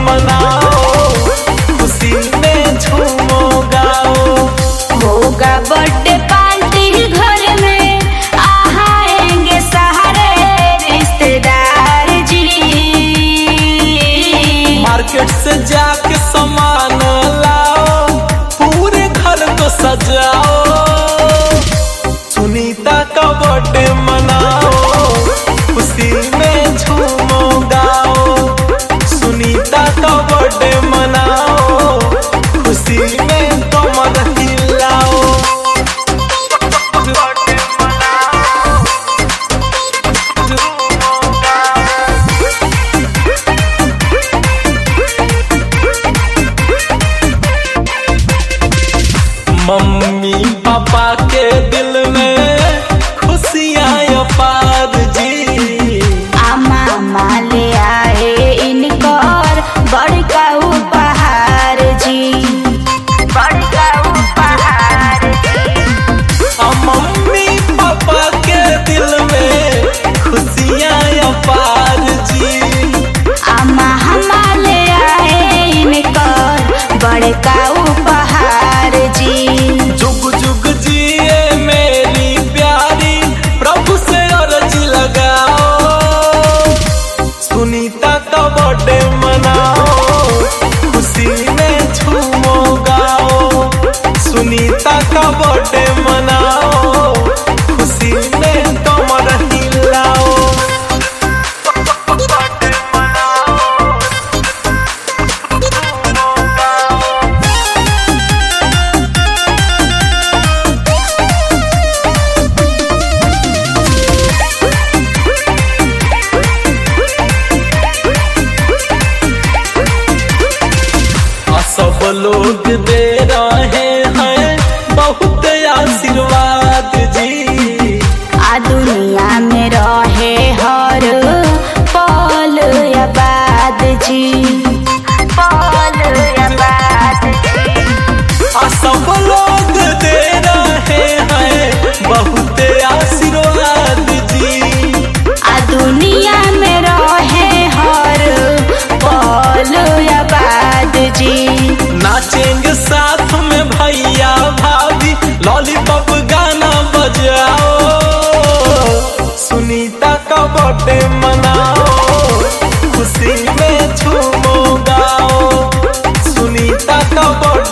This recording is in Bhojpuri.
मनाओ, खुशी में झूमो गाओ। होगा बर्थडे पार्टी घर में, आएंगे सारे रिश्तेदार जी। मार्केट से जाके सामान लाओ, पूरे घर को सजाओ। सुनीता का बर्थडे मनाओ, खुशी में झूमो गाओ। सुनीता का बर्थडे मनाओ, खुशी में कमर हिलाओ। मम्मी पापा के दिल में खुशियाँ अपार जी। मामा ले आए इनकर बड़का उपहार जी, बड़का उपहार जी। मम्मी पापा के दिल में खुशियाँ अपार जी। मामा ले आए इनकर बड़का उपहार जी। जुग जुग जिए मेरी प्यारी, प्रभु से अर्जी लगाओ। सुनीता का बर्थडे मनाओ, खुशी में झूमो गाओ। सुनीता का बर्थडे मनाओ, खुशी में कमर हिलाओ। सब लोग दे रहे हैं बहुत आशीर्वाद जी। दुनिया में रहे हर पल आबाद जी, पल आबाद जी। सब लोग दे रहे हैं बहुत आशीर्वाद जी। दुनिया में रहे हर पल आबाद जी। नाचेंगे साथ में भैया भाभी, लॉलीपॉप गाना बजाओ। सुनीता का बर्थडे मनाओ, खुशी में झूमो गाओ। सुनीता का बर्थडे